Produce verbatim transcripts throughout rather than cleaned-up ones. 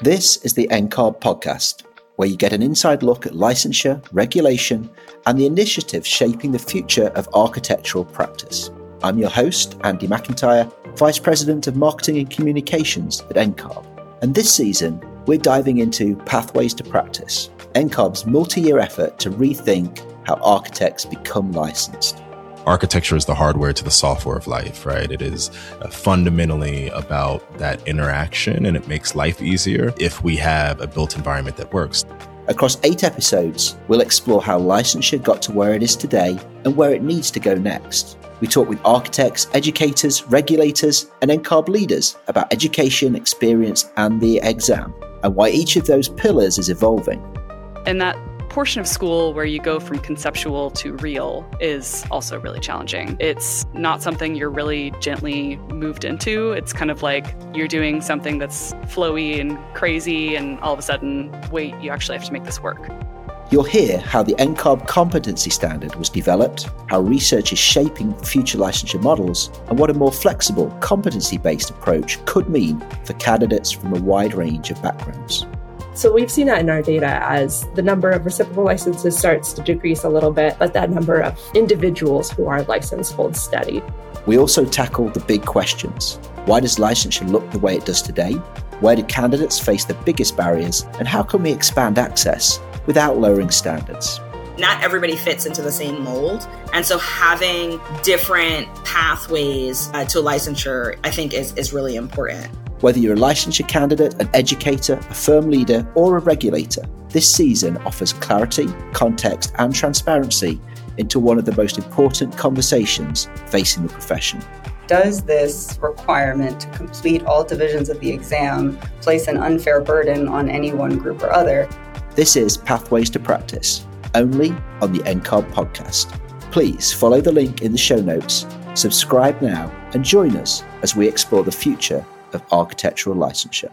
This is the N C A R B podcast, where you get an inside look at licensure, regulation, and the initiatives shaping the future of architectural practice. I'm your host, Andy McIntyre, Vice President of Marketing and Communications at N C A R B. And this season, we're diving into Pathways to Practice, N C A R B's multi-year effort to rethink how architects become licensed. Architecture is the hardware to the software of life, right? It is uh, fundamentally about that interaction, and it makes life easier if we have a built environment that works. Across eight episodes, we'll explore how licensure got to where it is today and where it needs to go next. We talk with architects, educators, regulators, and N C A R B leaders about education, experience, and the exam, and why each of those pillars is evolving. And that portion of school where you go from conceptual to real is also really challenging. It's not something you're really gently moved into. It's kind of like you're doing something that's flowy and crazy, and all of a sudden, wait, you actually have to make this work. You'll hear how the N C A R B competency standard was developed, how research is shaping future licensure models, and what a more flexible, competency-based approach could mean for candidates from a wide range of backgrounds. So we've seen that in our data as the number of reciprocal licenses starts to decrease a little bit, but that number of individuals who are licensed holds steady. We also tackle the big questions. Why does licensure look the way it does today? Where do candidates face the biggest barriers? And how can we expand access without lowering standards? Not everybody fits into the same mold. And so having different pathways uh, to licensure, I think, is, is really important. Whether you're a licensure candidate, an educator, a firm leader, or a regulator, this season offers clarity, context, and transparency into one of the most important conversations facing the profession. Does this requirement to complete all divisions of the exam place an unfair burden on any one group or other? This is Pathways to Practice, only on the N C A R B podcast. Please follow the link in the show notes, subscribe now, and join us as we explore the future of architectural licensure.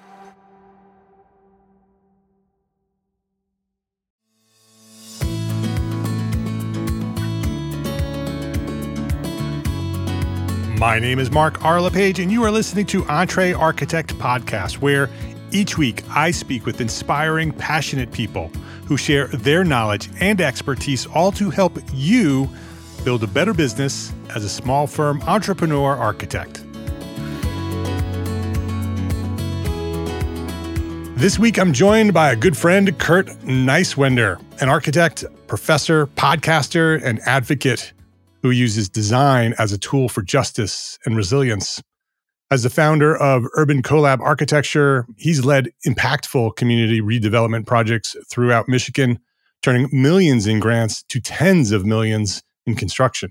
My name is Mark R. LePage, and you are listening to Entre Architect Podcast, where each week I speak with inspiring, passionate people who share their knowledge and expertise, all to help you build a better business as a small firm entrepreneur architect. This week, I'm joined by a good friend, Kurt Neiswender, an architect, professor, podcaster, and advocate who uses design as a tool for justice and resilience. As the founder of Urban Collab Architecture, he's led impactful community redevelopment projects throughout Michigan, turning millions in grants to tens of millions in construction.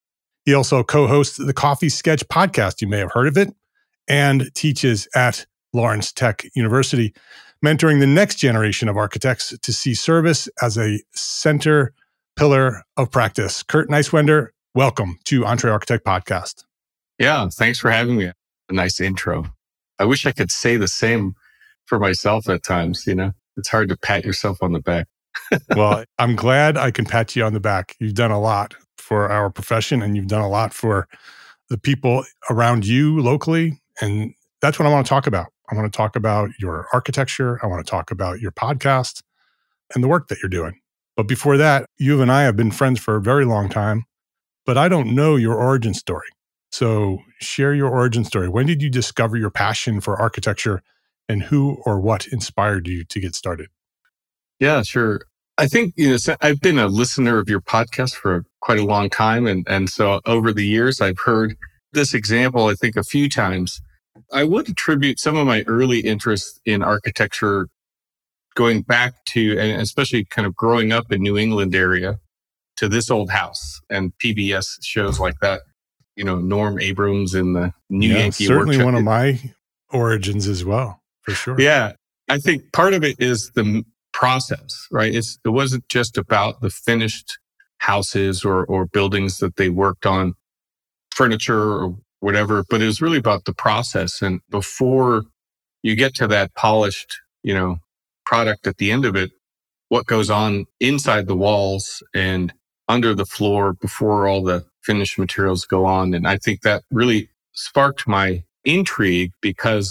He also co-hosts the Coffee Sketch podcast, you may have heard of it, and teaches at Lawrence Tech University, mentoring the next generation of architects to see service as a center pillar of practice. Kurt Neiswender, welcome to Entre Architect Podcast. Yeah, thanks for having me. A nice intro. I wish I could say the same for myself at times, you know? It's hard to pat yourself on the back. Well, I'm glad I can pat you on the back. You've done a lot for our profession, and you've done a lot for the people around you locally, and that's what I want to talk about. I want to talk about your architecture. I want to talk about your podcast and the work that you're doing. But before that, you and I have been friends for a very long time, but I don't know your origin story. So share your origin story. When did you discover your passion for architecture, and who or what inspired you to get started? Yeah, sure. I think, you know, I've been a listener of your podcast for quite a long time. And, and so over the years, I've heard this example, I think, a few times. I would attribute some of my early interest in architecture going back to, and especially kind of growing up in New England area, to This Old House and P B S shows like that. You know, Norm Abrams in the New yeah, Yankee certainly Workshop. One of my origins as well, for sure. Yeah. I think part of it is the process, right? It's, it wasn't just about the finished houses or, or buildings that they worked on, furniture or whatever, but it was really about the process. And before you get to that polished, you know, product at the end of it, what goes on inside the walls and under the floor before all the finished materials go on. And I think that really sparked my intrigue because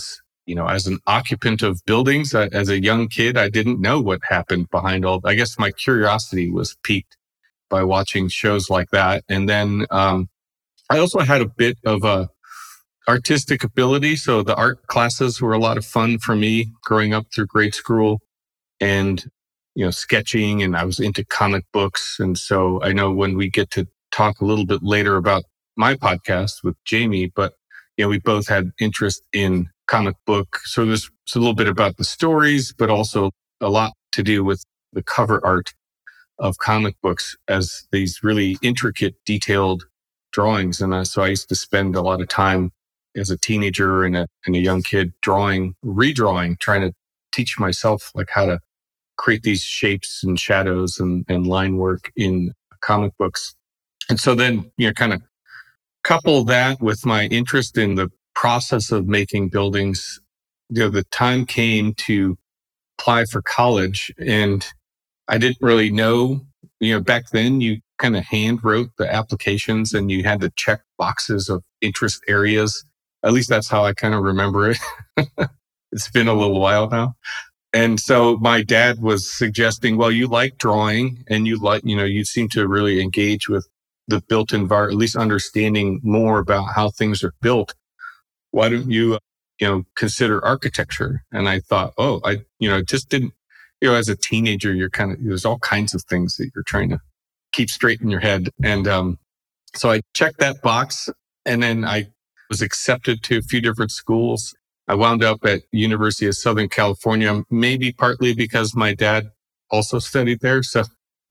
you know, as an occupant of buildings, uh, as a young kid, I didn't know what happened behind all. I guess my curiosity was piqued by watching shows like that. And then um, I also had a bit of a artistic ability. So the art classes were a lot of fun for me growing up through grade school, and, you know, sketching, and I was into comic books. And so I know when we get to talk a little bit later about my podcast with Jamie, but, you know, we both had interest in comic book. So there's a little bit about the stories, but also a lot to do with the cover art of comic books as these really intricate, detailed drawings. And uh, so I used to spend a lot of time as a teenager and a, and a young kid drawing, redrawing, trying to teach myself like how to create these shapes and shadows and, and line work in comic books. And so then, you know, kind of couple that with my interest in the process of making buildings. You know, the time came to apply for college, and I didn't really know, you know, back then you kind of hand wrote the applications and you had to check boxes of interest areas. At least that's how I kind of remember it. It's been a little while now. And so my dad was suggesting, well, you like drawing and you like, you know, you seem to really engage with the built environment, at least understanding more about how things are built. Why don't you, you know, consider architecture? And I thought, oh, I, you know, just didn't, you know, as a teenager, you're kind of, there's all kinds of things that you're trying to keep straight in your head. And um, so I checked that box, and then I was accepted to a few different schools. I wound up at University of Southern California, maybe partly because my dad also studied there. So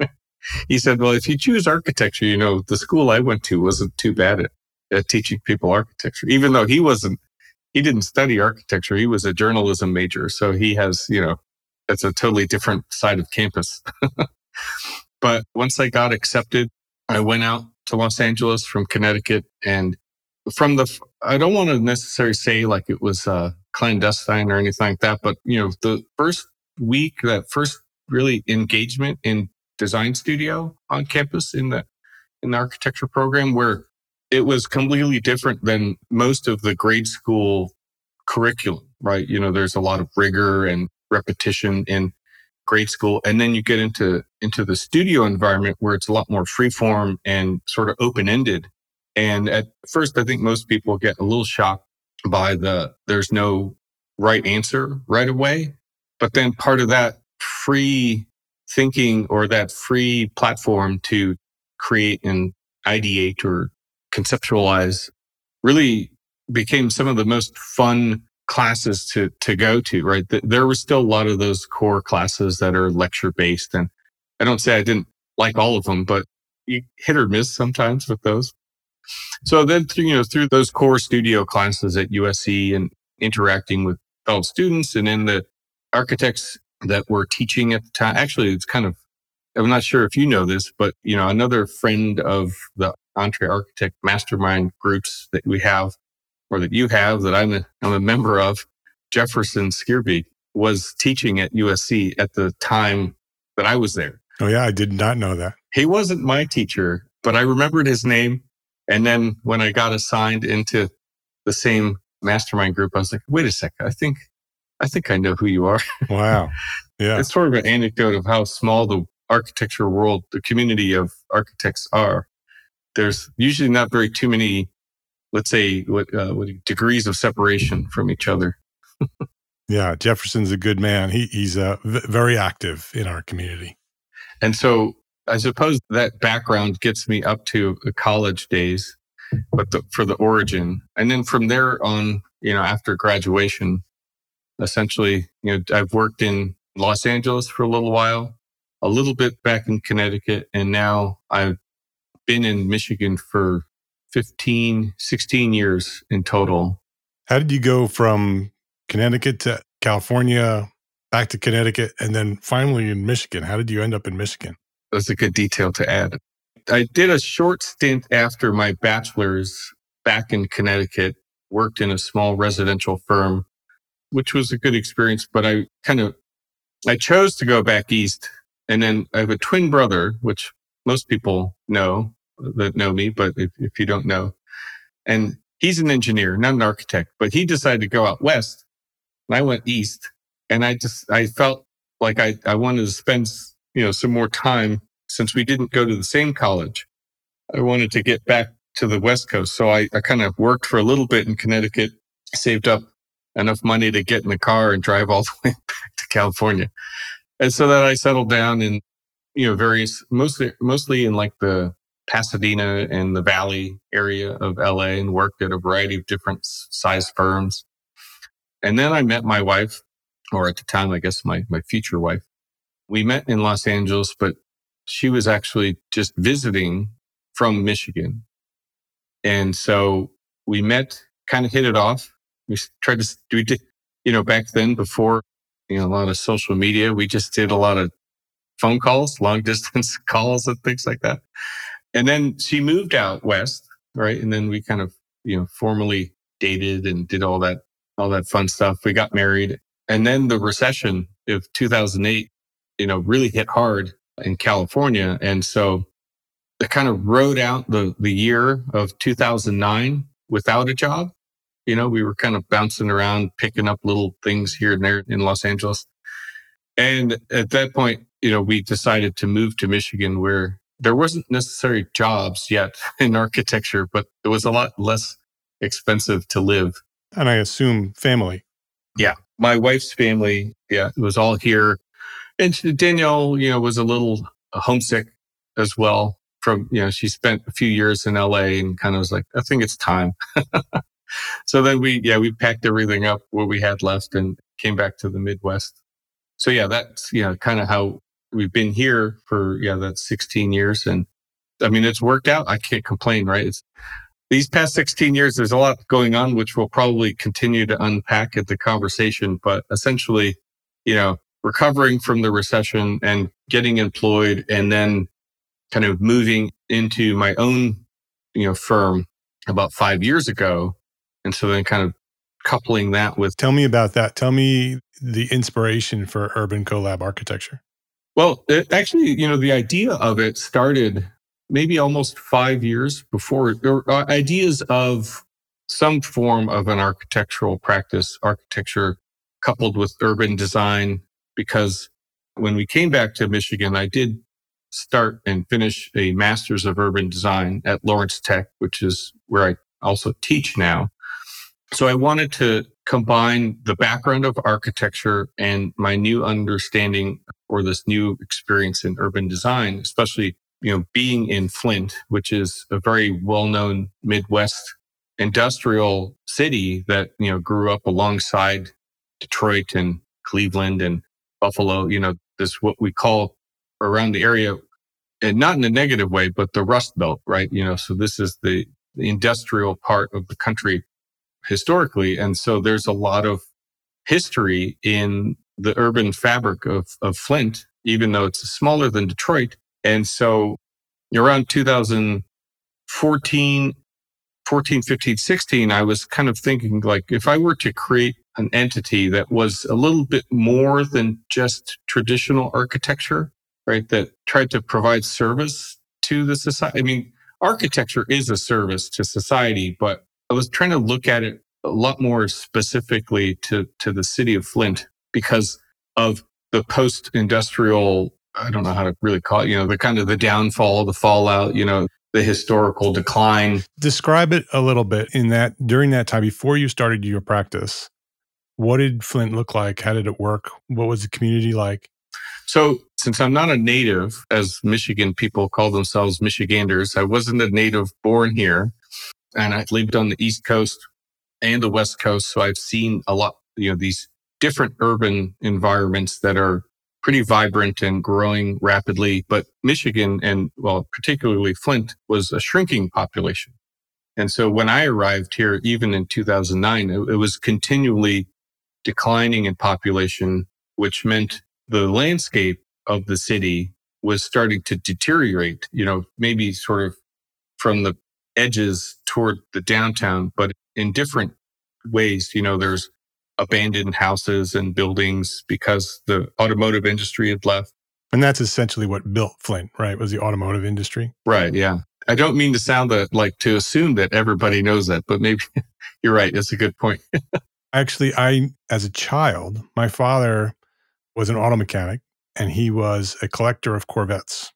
he said, well, if you choose architecture, you know, the school I went to wasn't too bad at, at teaching people architecture, even though he wasn't, he didn't study architecture. He was a journalism major. So he has, you know, that's a totally different side of campus. But once I got accepted, I went out to Los Angeles from Connecticut, and from the, I don't want to necessarily say like it was uh, clandestine or anything like that, but, you know, the first week, that first really engagement in design studio on campus in the, in the architecture program, where it was completely different than most of the grade school curriculum, right? You know, there's a lot of rigor and repetition in grade school. And then you get into, into the studio environment where it's a lot more freeform and sort of open-ended. And at first, I think most people get a little shocked by the, there's no right answer right away. But then part of that free thinking, or that free platform to create and ideate or conceptualize, really became some of the most fun classes to, to go to, right? There were still a lot of those core classes that are lecture based. And I don't say I didn't like all of them, but you hit or miss sometimes with those. So then, through, you know, through those core studio classes at U S C and interacting with fellow students, and then the architects that were teaching at the time, actually, it's kind of, I'm not sure if you know this, but, you know, another friend of the Entre Architect mastermind groups that we have, or that you have, that I'm a, I'm a member of, Jefferson Skierby, was teaching at U S C at the time that I was there. Oh yeah, I did not know that. He wasn't my teacher, but I remembered his name. And then when I got assigned into the same mastermind group, I was like, wait a second, I think, I think I know who you are. Wow. Yeah. It's sort of an anecdote of how small the architecture world, the community of architects are. There's usually not very too many, let's say, what, uh, what degrees of separation from each other. Yeah. Jefferson's a good man. He, he's uh, v- very active in our community. And so I suppose that background gets me up to the college days, but the, for the origin. And then from there on, you know, after graduation, essentially, you know, I've worked in Los Angeles for a little while, a little bit back in Connecticut, and now I've been in Michigan for fifteen, sixteen years in total. How did you go from Connecticut to California, back to Connecticut, and then finally in Michigan? How did you end up in Michigan? That's a good detail to add. I did a short stint after my bachelor's back in Connecticut, worked in a small residential firm, which was a good experience, but I kind of, I chose to go back east. And then I have a twin brother, which most people know that know me, but if, if you don't know, and he's an engineer, not an architect, but he decided to go out west and I went east. And I just, I felt like I, I wanted to spend, you know, some more time since we didn't go to the same college. I wanted to get back to the West Coast. So I, I kind of worked for a little bit in Connecticut, saved up enough money to get in the car and drive all the way back to California. And so that I settled down in, you know, various, mostly, mostly in like the Pasadena and the Valley area of L A, and worked at a variety of different size firms. And then I met my wife, or at the time, I guess my, my future wife. We met in Los Angeles, but she was actually just visiting from Michigan. And so we met, kind of hit it off. We tried to, we did, you know, back then before, you know, a lot of social media, we just did a lot of phone calls, long distance calls and things like that. And then she moved out west, right? And then we kind of, you know, formally dated and did all that, all that fun stuff. We got married. And then the recession of two thousand eight, you know, really hit hard in California. And so I kind of rode out the, the year of two thousand nine without a job. You know, we were kind of bouncing around, picking up little things here and there in Los Angeles. And at that point, you know, we decided to move to Michigan, where there wasn't necessarily jobs yet in architecture, but it was a lot less expensive to live. And I assume family. Yeah. My wife's family, yeah, it was all here. And she, Danielle, you know, was a little homesick as well from, you know, she spent a few years in L A and kind of was like, I think it's time. So then we, yeah, we packed everything up what we had left and came back to the Midwest. So yeah, that's, you know, kind of how we've been here for, yeah, that's sixteen years. And I mean, it's worked out. I can't complain, right? It's these past sixteen years, there's a lot going on, which we'll probably continue to unpack at the conversation. But essentially, you know, recovering from the recession and getting employed, and then kind of moving into my own, you know, firm about five years ago. And so then kind of coupling that with... Tell me about that. Tell me the inspiration for Urban Collab Architecture. Well, it, actually, you know, the idea of it started maybe almost five years before. There were ideas of some form of an architectural practice, architecture coupled with urban design, because when we came back to Michigan, I did start and finish a master's of urban design at Lawrence Tech, which is where I also teach now. So I wanted to combine the background of architecture and my new understanding, or this new experience in urban design, especially, you know, being in Flint, which is a very well-known Midwest industrial city that, you know, grew up alongside Detroit and Cleveland and Buffalo, you know, this what we call around the area, and not in a negative way, but the Rust Belt, right? You know, so this is the, the industrial part of the country historically. And so there's a lot of history in the urban fabric of, of Flint, even though it's smaller than Detroit. And so around two thousand fourteen, fourteen, fifteen, sixteen, I was kind of thinking, like, if I were to create an entity that was a little bit more than just traditional architecture, right, that tried to provide service to the society. I mean, architecture is a service to society, but I was trying to look at it a lot more specifically to, to the city of Flint because of the post-industrial, I don't know how to really call it, you know, the kind of the downfall, the fallout, you know, the historical decline. Describe it a little bit in that during that time, before you started your practice, what did Flint look like? How did it work? What was the community like? So since I'm not a native, as Michigan people call themselves Michiganders, I wasn't a native born here. And I lived on the East Coast and the West Coast. So I've seen a lot, you know, these different urban environments that are pretty vibrant and growing rapidly. But Michigan, and well, particularly Flint, was a shrinking population. And so when I arrived here, even in two thousand nine, it, it was continually declining in population, which meant the landscape of the city was starting to deteriorate, you know, maybe sort of from the edges toward the downtown, but in different ways. You know, there's abandoned houses and buildings because the automotive industry had left. And that's essentially what built Flint, right? Was the automotive industry. Right. Yeah. I don't mean to sound that, like to assume that everybody knows that, but maybe you're right. It's a good point. Actually, I, as a child, my father was an auto mechanic and he was a collector of Corvettes.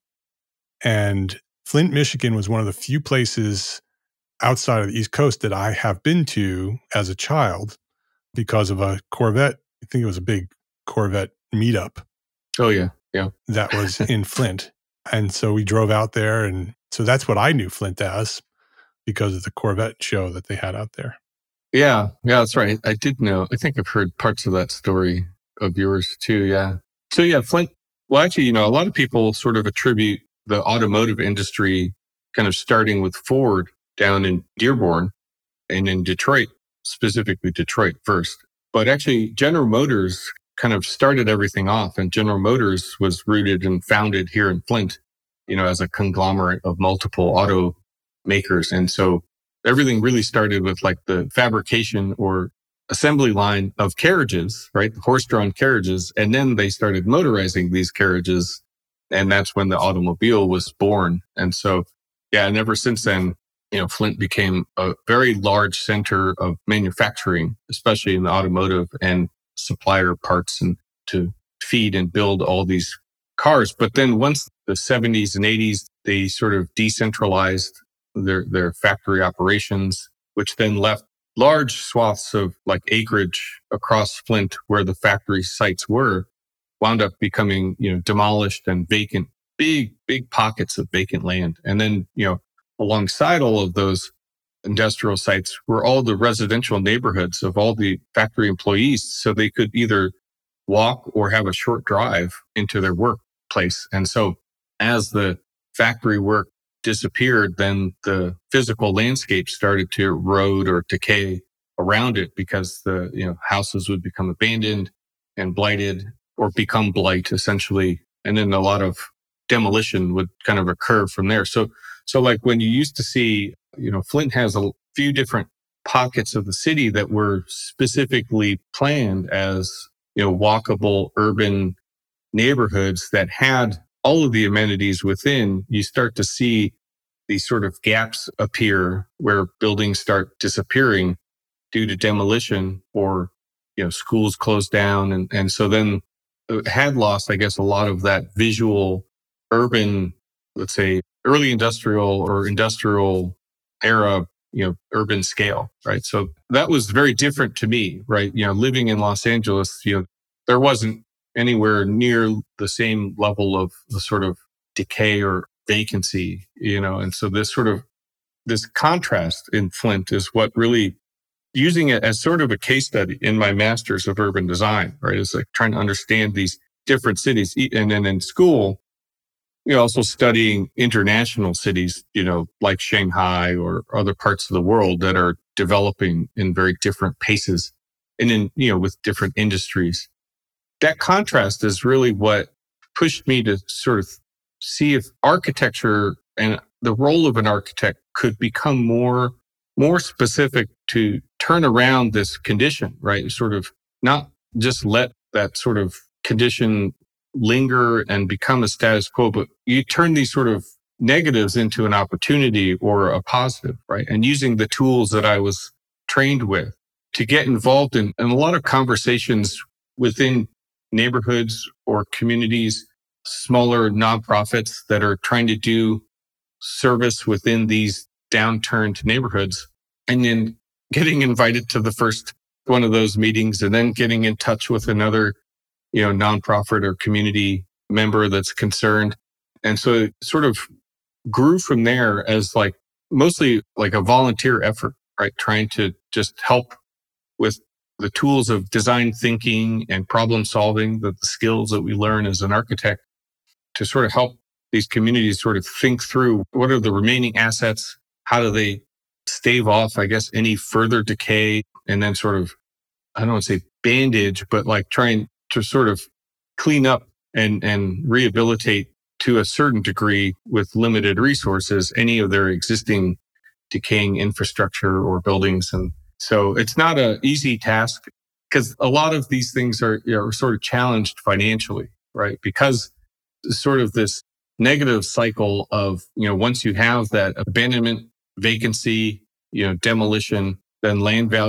And Flint, Michigan was one of the few places outside of the East Coast that I have been to as a child because of a Corvette. I think it was a big Corvette meetup. Oh, yeah. Yeah. That was in Flint. And so we drove out there. And so that's what I knew Flint as because of the Corvette show that they had out there. Yeah. Yeah, that's right. I did know. I think I've heard parts of that story of yours too. Yeah. So yeah, Flint, well, actually, you know, a lot of people sort of attribute the automotive industry kind of starting with Ford down in Dearborn and in Detroit, specifically Detroit first. But actually, General Motors kind of started everything off, and General Motors was rooted and founded here in Flint, you know, as a conglomerate of multiple automakers. And so everything really started with like the fabrication or assembly line of carriages, right? Horse-drawn carriages. And then they started motorizing these carriages. And that's when the automobile was born. And so, yeah, and ever since then, you know, Flint became a very large center of manufacturing, especially in the automotive and supplier parts and to feed and build all these cars. But then once the seventies and eighties, they sort of decentralized their, their factory operations, which then left large swaths of like acreage across Flint where the factory sites were, wound up becoming, you know, demolished and vacant, big, big pockets of vacant land. And then, you know, alongside all of those industrial sites were all the residential neighborhoods of all the factory employees. So they could either walk or have a short drive into their workplace. And so as the factory work disappeared, then the physical landscape started to erode or decay around it because the, you know, houses would become abandoned and blighted or become blight essentially. And then a lot of demolition would kind of occur from there. So, so like when you used to see, you know, Flint has a few different pockets of the city that were specifically planned as, you know, walkable urban neighborhoods that had all of the amenities within. You start to see these sort of gaps appear where buildings start disappearing due to demolition or, you know, schools closed down. And, and so then it had lost, I guess, a lot of that visual urban, let's say, early industrial or industrial era, you know, urban scale, right? So that was very different to me, right? You know, living in Los Angeles, you know, there wasn't anywhere near the same level of the sort of decay or vacancy, you know, and so this sort of, this contrast in Flint is what really, using it as sort of a case study in my master's of urban design, right? It's like trying to understand these different cities. And then in school, you know, also studying international cities, you know, like Shanghai or other parts of the world that are developing in very different paces and in, you know, with different industries. That contrast is really what pushed me to sort of see if architecture and the role of an architect could become more, more specific to turn around this condition, right? Sort of not just let that sort of condition linger and become a status quo, but you turn these sort of negatives into an opportunity or a positive, right? And using the tools that I was trained with to get involved in, in a lot of conversations within neighborhoods or communities, smaller nonprofits that are trying to do service within these downturned neighborhoods, and then getting invited to the first one of those meetings and then getting in touch with another, you know, nonprofit or community member that's concerned. And so it sort of grew from there as like mostly like a volunteer effort, right? Trying to just help with the tools of design thinking and problem solving, the, the skills that we learn as an architect to sort of help these communities sort of think through what are the remaining assets? How do they stave off, I guess, any further decay? And then sort of, I don't want to say bandage, but like trying to sort of clean up and, and rehabilitate to a certain degree with limited resources, any of their existing decaying infrastructure or buildings. And so it's not an easy task because a lot of these things are, you know, are sort of challenged financially, right? Because sort of this negative cycle of, you know, once you have that abandonment, vacancy, you know, demolition, then land values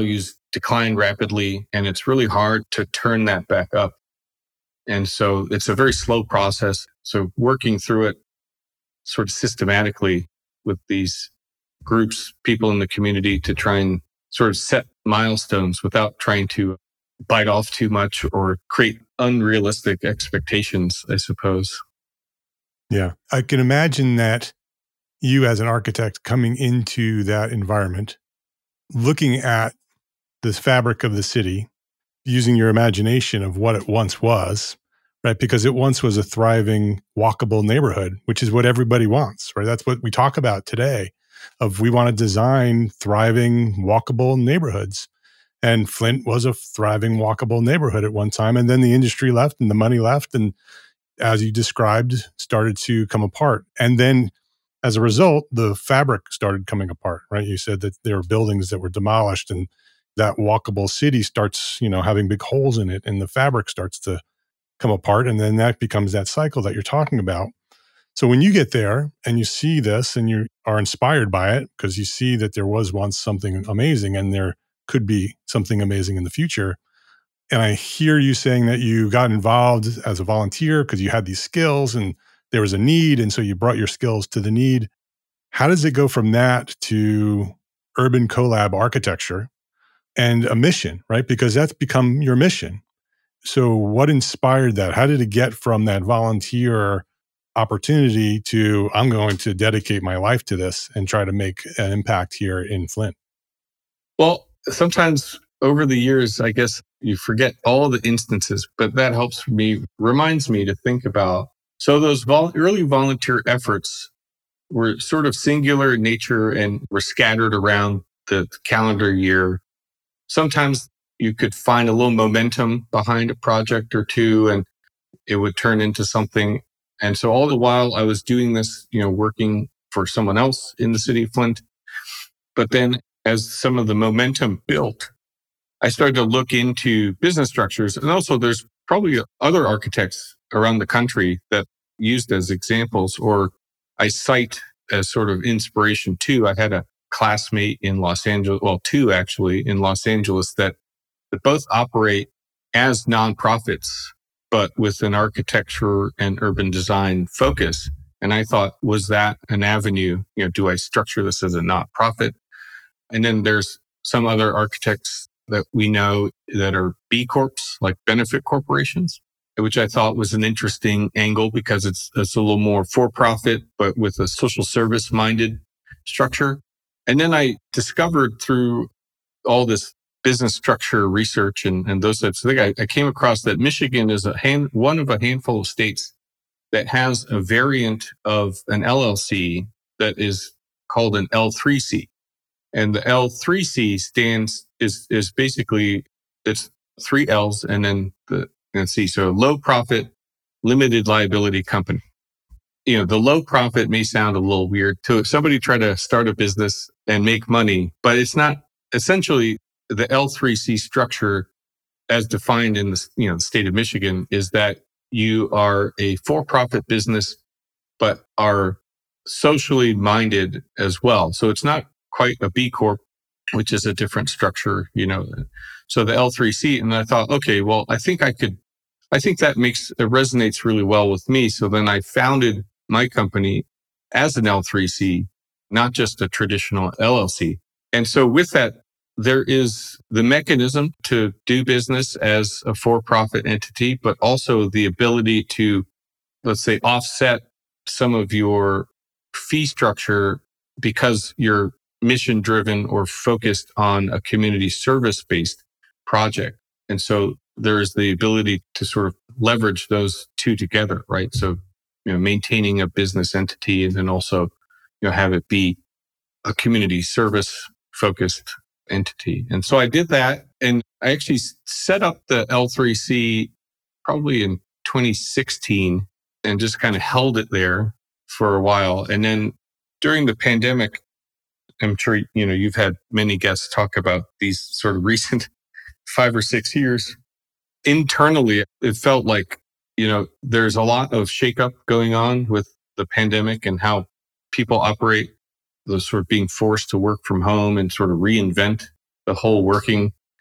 decline rapidly, and it's really hard to turn that back up. And so it's a very slow process. So working through it sort of systematically with these groups, people in the community, to try and sort of set milestones without trying to bite off too much or create unrealistic expectations, I suppose. Yeah. I can imagine that you as an architect coming into that environment, looking at this fabric of the city, using your imagination of what it once was, right? Because it once was a thriving, walkable neighborhood, which is what everybody wants, right? That's what we talk about today, of we want to design thriving, walkable neighborhoods. And Flint was a thriving, walkable neighborhood at one time. And then the industry left and the money left. And as you described, started to come apart. And then as a result, the fabric started coming apart, right? You said that there were buildings that were demolished and that walkable city starts, you know, having big holes in it and the fabric starts to come apart. And then that becomes that cycle that you're talking about. So when you get there and you see this and you are inspired by it because you see that there was once something amazing and there could be something amazing in the future. And I hear you saying that you got involved as a volunteer because you had these skills and there was a need. And so you brought your skills to the need. How does it go from that to urban collab architecture and a mission, right? Because that's become your mission. So what inspired that? How did it get from that volunteer opportunity to, I'm going to dedicate my life to this and try to make an impact here in Flint? Well, sometimes over the years, I guess you forget all the instances, but that helps me, reminds me to think about. So those vol- early volunteer efforts were sort of singular in nature and were scattered around the calendar year. Sometimes you could find a little momentum behind a project or two and it would turn into something. And so all the while I was doing this, you know, working for someone else in the city of Flint. But then as some of the momentum built, I started to look into business structures. And also there's probably other architects around the country that used as examples, or I cite as sort of inspiration too. I had a classmate in Los Angeles, well, two actually in Los Angeles that, that both operate as nonprofits, but with an architecture and urban design focus. And I thought, was that an avenue? You know, do I structure this as a nonprofit? And then there's some other architects that we know that are B Corps, like benefit corporations, which I thought was an interesting angle because it's, it's a little more for-profit, but with a social service-minded structure. And then I discovered through all this business structure research and, and those types of things, I, I came across that Michigan is a hand, one of a handful of states that has a variant of an L L C that is called an L three C. And the L three C stands, is, is basically, it's three L's and then the, and C. So low profit, limited liability company. You know, the low profit may sound a little weird to somebody try to start a business and make money, but it's not. Essentially the L three C structure as defined in the, you know, the state of Michigan is that you are a for-profit business, but are socially minded as well. So it's not quite a B Corp, which is a different structure, you know. So the L three C, and I thought, okay, well, I think I could, I think that makes, it resonates really well with me. So then I founded my company as an L three C, not just a traditional L L C. And so with that, there is the mechanism to do business as a for-profit entity, but also the ability to, let's say, offset some of your fee structure because you're mission driven or focused on a community service based project. And so there's the ability to sort of leverage those two together, right? So, you know, maintaining a business entity and then also, you know, have it be a community service focused entity. And so I did that, and I actually set up the L three C probably in twenty sixteen and just kind of held it there for a while. And then during the pandemic, I'm sure, you know, you've had many guests talk about these sort of recent five or six years. Internally, it felt like, you know, there's a lot of shakeup going on with the pandemic and how people operate, the sort of being forced to work from home and sort of reinvent the whole working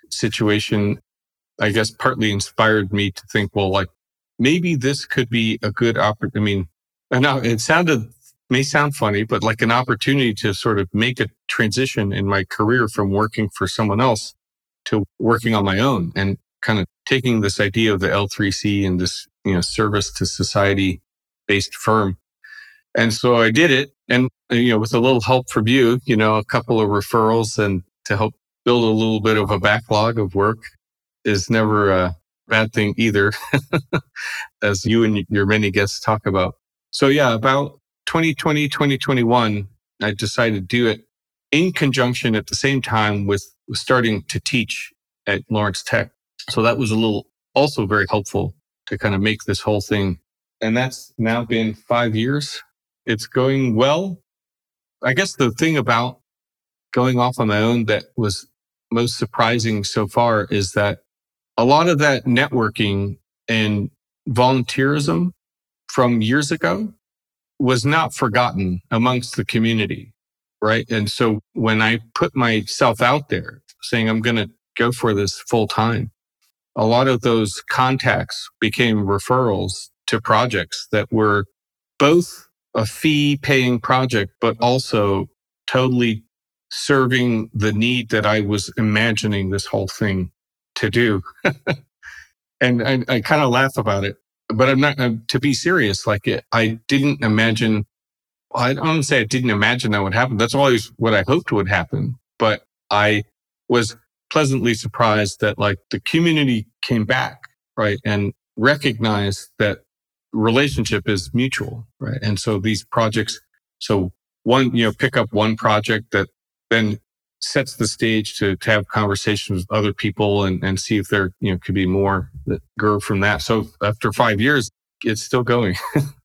situation, I guess, partly inspired me to think, well, like, maybe this could be a good opportunity. I mean, I know it sounded, may sound funny, but like an opportunity to sort of make a transition in my career from working for someone else to working on my own, and kind of taking this idea of the L three C and this, you know, service to society based firm. And so I did it. And, you know, with a little help from you, you know, a couple of referrals, and to help build a little bit of a backlog of work is never a bad thing either, as you and your many guests talk about. So yeah, about twenty twenty, twenty twenty-one, I decided to do it in conjunction at the same time with starting to teach at Lawrence Tech. So that was a little also very helpful to kind of make this whole thing. And that's now been five years. It's going well. I guess the thing about going off on my own that was most surprising so far is that a lot of that networking and volunteerism from years ago was not forgotten amongst the community, right? And so when I put myself out there saying I'm going to go for this full time, a lot of those contacts became referrals to projects that were both a fee paying project, but also totally serving the need that I was imagining this whole thing to do. And I, I kind of laugh about it, but I'm not, uh, to be serious, like it, I didn't imagine, I don't want to say I didn't imagine that would happen. That's always what I hoped would happen. But I was pleasantly surprised that like the community came back, right? And recognized that relationship is mutual, right? And so these projects, so one, you know, pick up one project that then sets the stage to, to have conversations with other people and, and see if there, you know, could be more that grow from that. So after five years, it's still going.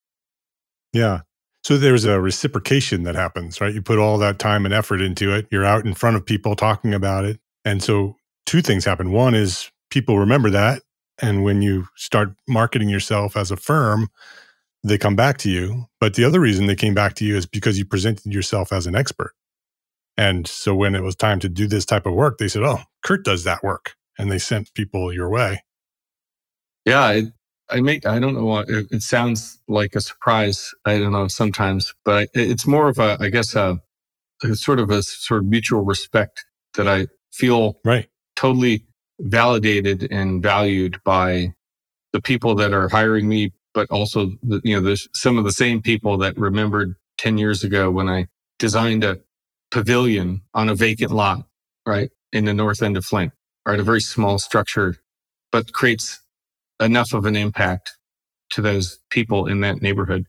Yeah. So there's a reciprocation that happens, right? You put all that time and effort into it. You're out in front of people talking about it. And so two things happen. One is people remember that. And when you start marketing yourself as a firm, they come back to you. But the other reason they came back to you is because you presented yourself as an expert. And so when it was time to do this type of work, they said, oh, Kurt does that work. And they sent people your way. Yeah, it, I make, I don't know what, it, it sounds like a surprise. I don't know sometimes, but it, it's more of a, I guess, a, a sort of a sort of mutual respect that I feel right. totally validated and valued by the people that are hiring me, but also, the, you know, there's some of the same people that remembered ten years ago when I designed a pavilion on a vacant lot, right, in the north end of Flint, right, a very small structure, but creates enough of an impact to those people in that neighborhood.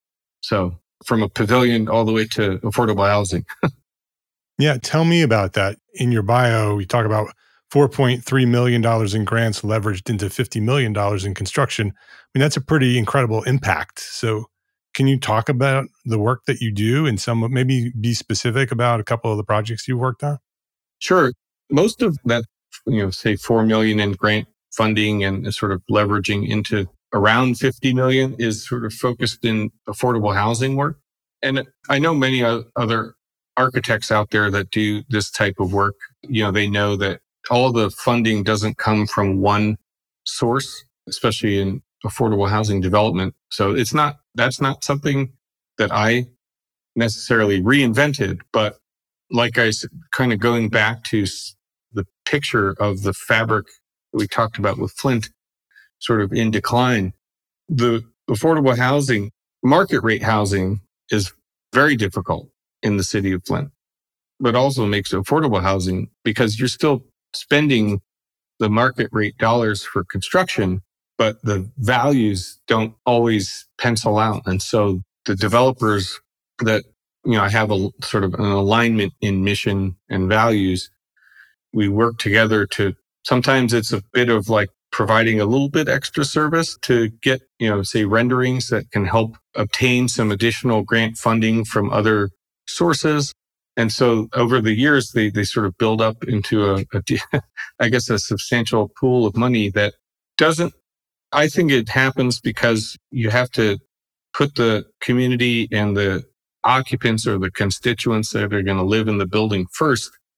So from a pavilion all the way to affordable housing. Yeah, tell me about that. In your bio, you talk about four point three million dollars in grants leveraged into fifty million dollars in construction. I mean, that's a pretty incredible impact. So can you talk about the work that you do and some, maybe be specific about a couple of the projects you worked on? Sure. Most of that, you know, say four million dollars in grant funding and sort of leveraging into around fifty million dollars is sort of focused in affordable housing work. And I know many other architects out there that do this type of work. You know, they know that all the funding doesn't come from one source, especially in affordable housing development. So it's not, that's not something that I necessarily reinvented, but like I said, kind of going back to the picture of the fabric that we talked about with Flint, sort of in decline, the affordable housing, market rate housing is very difficult in the city of Flint, but also makes affordable housing because you're still spending the market rate dollars for construction, but the values don't always pencil out. And so the developers that, you know, I have a sort of an alignment in mission and values, we work together to, sometimes it's a bit of like providing a little bit extra service to get, you know, say renderings that can help obtain some additional grant funding from other sources. And so over the years, they they sort of build up into a, a I guess, a substantial pool of money that doesn't, I think it happens because you have to put the community and the occupants or the constituents that are going to live in the building first.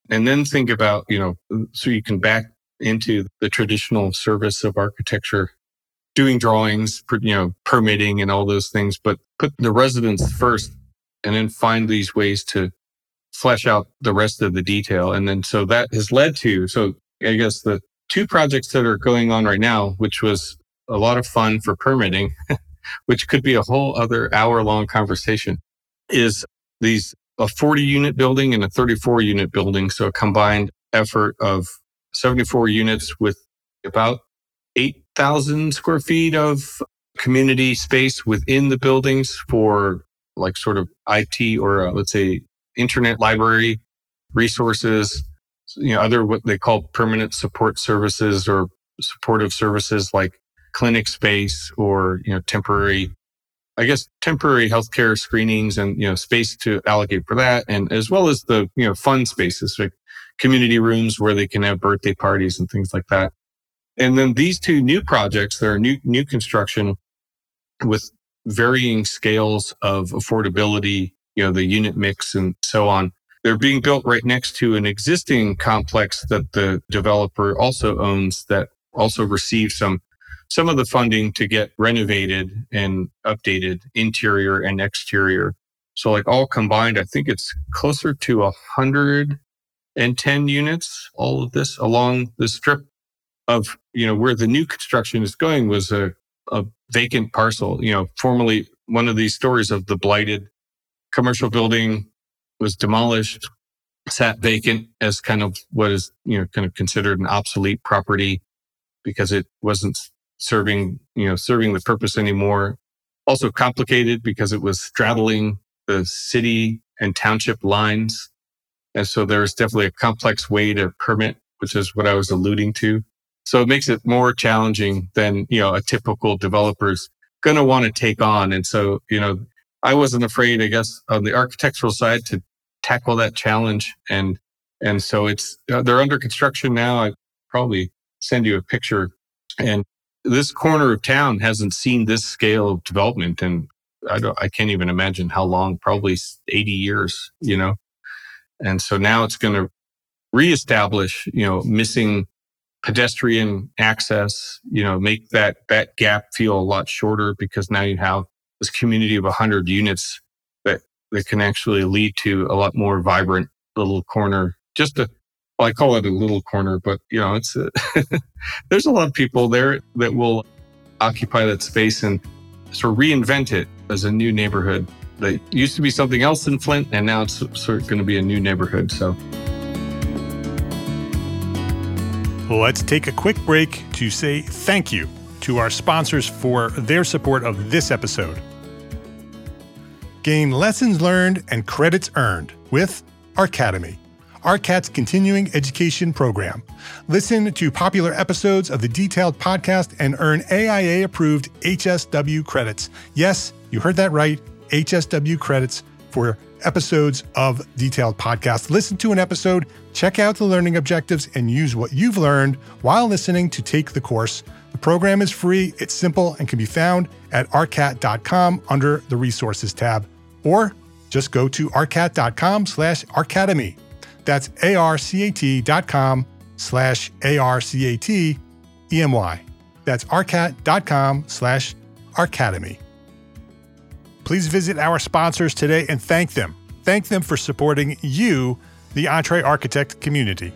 And then think about, you know, so you can back into the traditional service of architecture, doing drawings, you know, permitting and all those things, but put the residents first and then find these ways to flesh out the rest of the detail. And then so that has led to, so I guess the two projects that are going on right now, which was a lot of fun for permitting, which could be a whole other hour long conversation, is these a forty unit building and a thirty-four unit building. So a combined effort of seventy-four units with about eight thousand square feet of community space within the buildings for like sort of I T or uh, let's say internet library resources, you know, other what they call permanent support services or supportive services like clinic space or, you know, temporary, I guess, temporary healthcare screenings and, you know, space to allocate for that. And as well as the, you know, fun spaces like community rooms where they can have birthday parties and things like that. And then these two new projects, they're new, new construction with varying scales of affordability, you know, the unit mix and so on. They're being built right next to an existing complex that the developer also owns that also received some, some of the funding to get renovated and updated interior and exterior. So like all combined, I think it's closer to one hundred ten units, all of this along the strip of, you know, where the new construction is going was a, a vacant parcel, you know, formerly one of these stories of the blighted commercial building was demolished, sat vacant as kind of what is, you know, kind of considered an obsolete property because it wasn't serving, you know, serving the purpose anymore. Also complicated because it was straddling the city and township lines. And so there's definitely a complex way to permit, which is what I was alluding to. So it makes it more challenging than, you know, a typical developer's going to want to take on. And so, you know, I wasn't afraid, I guess, on the architectural side to tackle that challenge. And, and so it's, uh, they're under construction now. I probably send you a picture. And this corner of town hasn't seen this scale of development. And I don't, I can't even imagine how long, probably eighty years, you know? And so now it's going to reestablish, you know, missing pedestrian access, you know, make that, that gap feel a lot shorter because now you have this community of one hundred units that, that can actually lead to a lot more vibrant little corner. Just a, well, I call it a little corner, but, you know, it's a there's a lot of people there that will occupy that space and sort of reinvent it as a new neighborhood that used to be something else in Flint, and now it's sort of going to be a new neighborhood. So let's take a quick break to say thank you to our sponsors for their support of this episode. Gain lessons learned and credits earned with Arcademy, ARCAT's continuing education program. Listen to popular episodes of the Detailed podcast and earn A I A-approved H S W credits. Yes, you heard that right, H S W credits for episodes of Detailed podcast. Listen to an episode, check out the learning objectives, and use what you've learned while listening to take the course. The program is free, it's simple, and can be found at arcat dot com under the Resources tab. Or just go to arcat dot com slash arcademy. That's A-R-C-A-T dot com slash A-R-C-A-T-E-M-Y. That's arcat dot com slash arcademy. Please visit our sponsors today and thank them. Thank them for supporting you, the EntreArchitect community.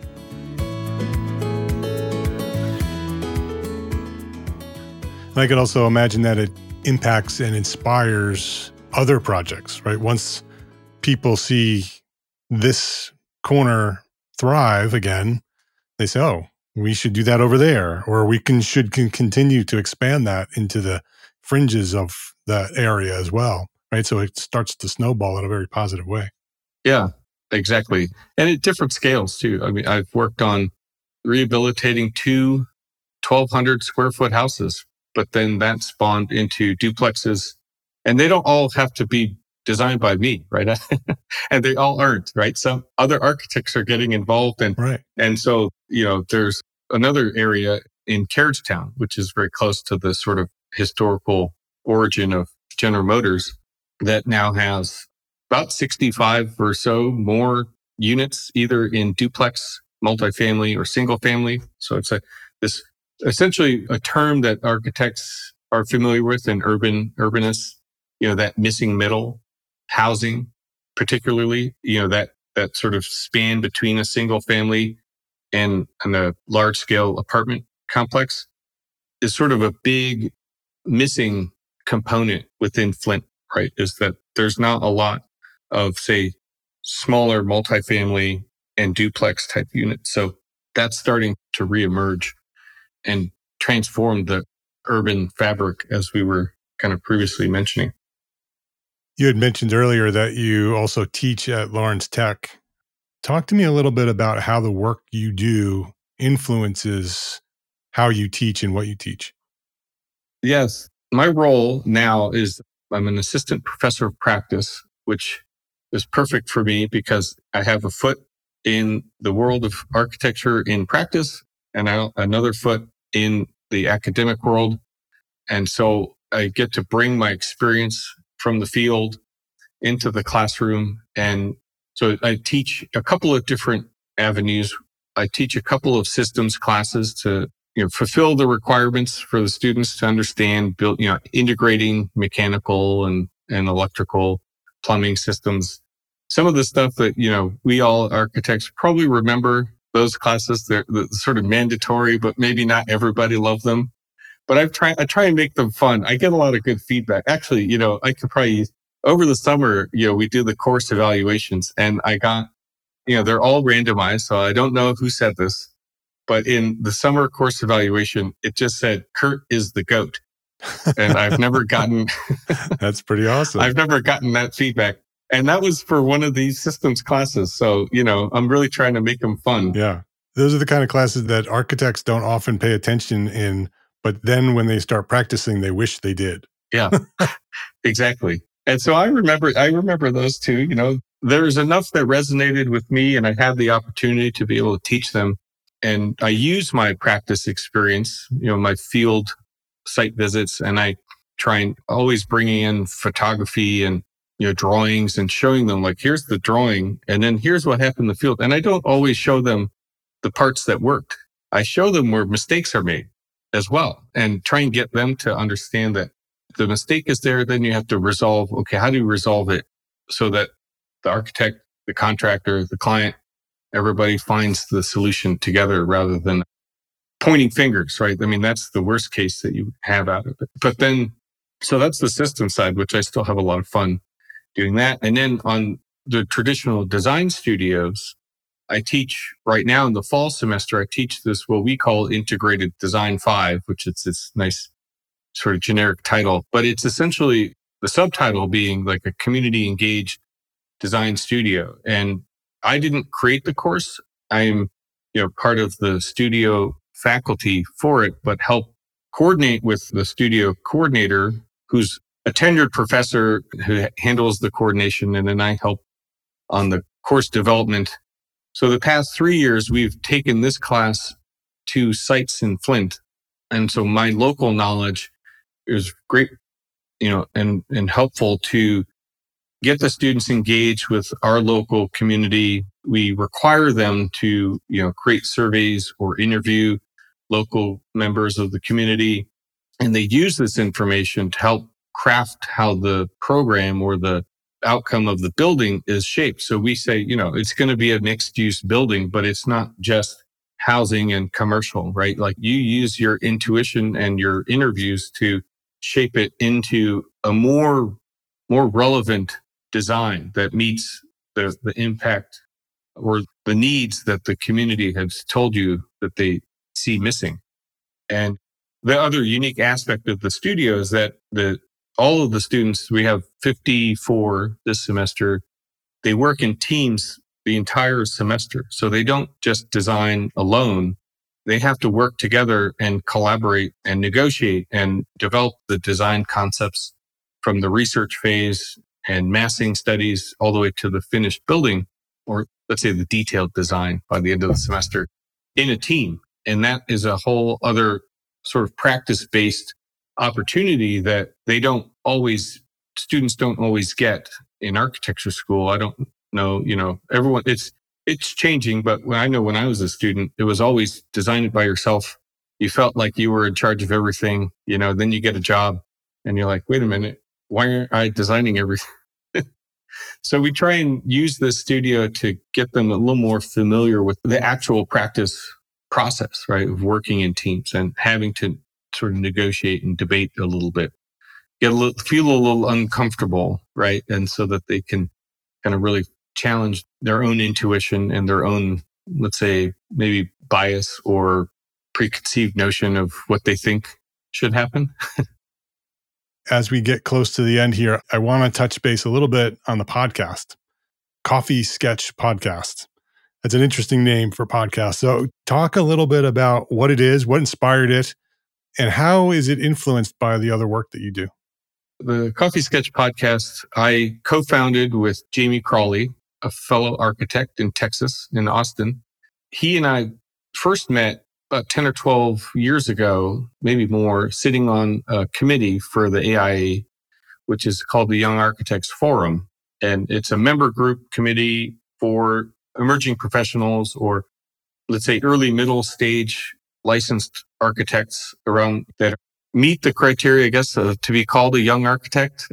And I can also imagine that it impacts and inspires other projects, right? Once people see this corner thrive again, they say, oh, we should do that over there, or we can should can continue to expand that into the fringes of that area as well, right? So it starts to snowball in a very positive way. Yeah, exactly. And at different scales too. I mean, I've worked on rehabilitating two twelve hundred square foot houses, but then that spawned into duplexes, and they don't all have to be designed by me, right? And they all aren't, right? Some other architects are getting involved. And, right. and so, you know, there's another area in Carriagetown, which is very close to the sort of historical origin of General Motors, that now has about sixty-five or so more units, either in duplex, multifamily, or single family. So it's a this essentially a term that architects are familiar with and urban urbanists, you know, that missing middle housing, particularly, you know, that that sort of span between a single family and, and a large scale apartment complex is sort of a big missing component within Flint, right? Is that there's not a lot of, say, smaller multifamily and duplex type units. So that's starting to reemerge and transform the urban fabric, as we were kind of previously mentioning. You had mentioned earlier that you also teach at Lawrence Tech. Talk to me a little bit about how the work you do influences how you teach and what you teach. Yes. My role now is I'm an assistant professor of practice, which is perfect for me because I have a foot in the world of architecture in practice and I, another foot in the academic world. And so I get to bring my experience from the field into the classroom. And so I teach a couple of different avenues. I teach a couple of systems classes to, you know, fulfill the requirements for the students to understand, build, you know, integrating mechanical and, and electrical plumbing systems. Some of the stuff that, you know, we all architects probably remember those classes. They're, they're sort of mandatory, but maybe not everybody loved them. But I've tried, I try and make them fun. I get a lot of good feedback. Actually, you know, I could probably use, over the summer, you know, we do the course evaluations and I got, you know, they're all randomized. So I don't know who said this, but in the summer course evaluation, it just said, Kurt is the GOAT. And I've never gotten, that's pretty awesome. I've never gotten that feedback. And that was for one of these systems classes. So, you know, I'm really trying to make them fun. Yeah. Those are the kind of classes that architects don't often pay attention in, but then when they start practicing, they wish they did. Yeah, exactly. And so I remember, I remember those two, you know, there's enough that resonated with me and I had the opportunity to be able to teach them. And I use my practice experience, you know, my field site visits, and I try and always bringing in photography and, you know, drawings and showing them like, here's the drawing and then here's what happened in the field. And I don't always show them the parts that worked. I show them where mistakes are made as well and try and get them to understand that the mistake is there. Then you have to resolve, okay, how do you resolve it so that the architect, the contractor, the client, everybody finds the solution together rather than pointing fingers, right? I mean, that's the worst case that you have out of it. But then, so that's the system side, which I still have a lot of fun doing that. And then on the traditional design studios, I teach right now in the fall semester, I teach this, what we call Integrated Design five, which is this nice sort of generic title, but it's essentially the subtitle being like a community engaged design studio. And I didn't create the course. I'm, you know, part of the studio faculty for it, but help coordinate with the studio coordinator, who's a tenured professor who handles the coordination. And then I help on the course development. So the past three years, we've taken this class to sites in Flint. And so my local knowledge is great, you know, and, and helpful to get the students engaged with our local community. We require them to, you know, create surveys or interview local members of the community. And they use this information to help craft how the program or the outcome of the building is shaped. So we say, you know, it's going to be a mixed use building, but it's not just housing and commercial, right? Like you use your intuition and your interviews to shape it into a more, more relevant design that meets the, the impact or the needs that the community has told you that they see missing. And the other unique aspect of the studio is that the all of the students, we have fifty-four this semester, they work in teams the entire semester. So they don't just design alone. They have to work together and collaborate and negotiate and develop the design concepts from the research phase and massing studies all the way to the finished building, or let's say the detailed design by the end of the semester in a team. And that is a whole other sort of practice-based opportunity that they don't always, students don't always get in architecture school. I don't know, you know, everyone, it's, it's changing, but when I know when I was a student, it was always design it by yourself. You felt like you were in charge of everything, you know, then you get a job and you're like, wait a minute, why aren't I designing everything? So we try and use this studio to get them a little more familiar with the actual practice process, right, of working in teams and having to sort of negotiate and debate a little bit, get a little, feel a little uncomfortable, right? And so that they can kind of really challenge their own intuition and their own, let's say, maybe bias or preconceived notion of what they think should happen. As we get close to the end here, I want to touch base a little bit on the podcast, Coffee Sketch Podcast. That's an interesting name for podcast. So talk a little bit about what it is, what inspired it, and how is it influenced by the other work that you do? The Coffee Sketch Podcast, I co-founded with Jamie Crawley, a fellow architect in Texas, in Austin. He and I first met about ten or twelve years ago, maybe more, sitting on a committee for the A I A, which is called the Young Architects Forum. And it's a member group committee for emerging professionals, or let's say early middle stage licensed architects around that meet the criteria, I guess, uh, to be called a young architect.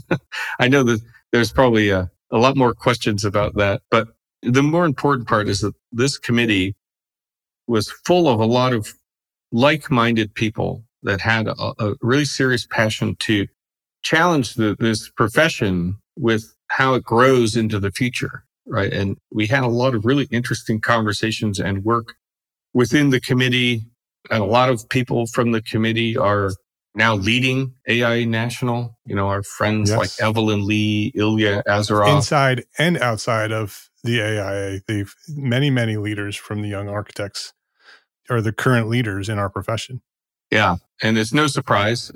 I know that there's probably a, a lot more questions about that, but the more important part is that this committee was full of a lot of like-minded people that had a, a really serious passion to challenge the, this profession with how it grows into the future, right? And we had a lot of really interesting conversations and work within the committee. And a lot of people from the committee are now leading A I National. You know, our friends Yes. like Evelyn Lee, Ilya Azaroff. Inside and outside of the A I A, they've many, many leaders from the Young Architects are the current leaders in our profession. Yeah. And it's no surprise